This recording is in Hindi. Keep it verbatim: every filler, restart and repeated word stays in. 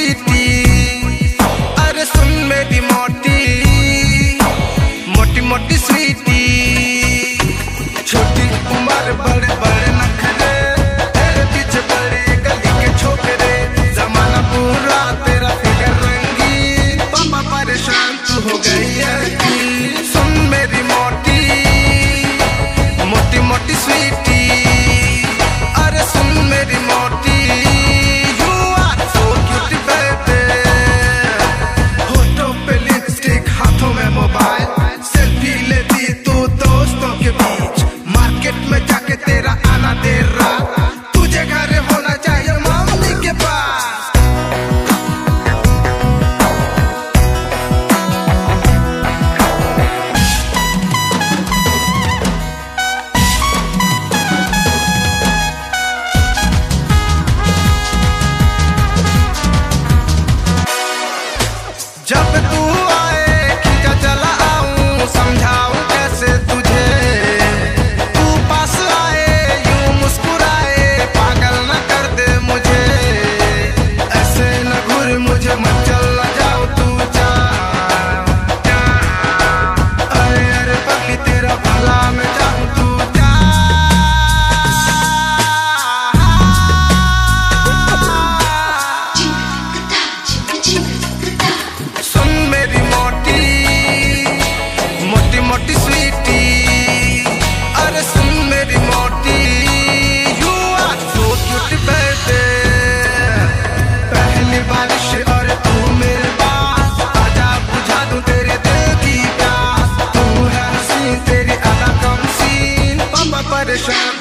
स्वीटी, अरे सुन मेरी मोटी मोटी मोटी स्वीटी। छोटी उम्र बड़े बड़े नखरे, तेरे पीछे बड़ी गली के छोकरे। जमाना पूरा तेरा फिगर रंगी, पापा परेशान तू हो गई है। सुन मेरी मोटी मोटी मोटी स्वीटी, अरे सुन मेरी मोटी, you are so cute baby। होठों पे लिपस्टिक, हाथों में मोबाइल, सेल्फी लेती तू दोस्तों के बीच। मार्केट में जाके तेरा आना देर रात, तुझे घर होना चाहिए मम्मी के पास। जब तू आए खींचा चला आऊं, समझाऊं कैसे तुझे। तू पास आए यूं मुस्कुराए, पागल न कर दे मुझे। ऐसे न घूर मुझे, मत चल न जाओ तू जा। अरे अरे पगली तेरा भला मैं चाहूं तू जा। सुन मेरी मोटी मोटी मोटी स्वीटी, अरे सुन मेरी मोटी, you are so cute baby। पहली बारिश और तू मेरे पास, आजा बुझा दूं तेरे दिल की प्यास। तू है हसीन, तेरी अदा कम सीन, पापा परेशान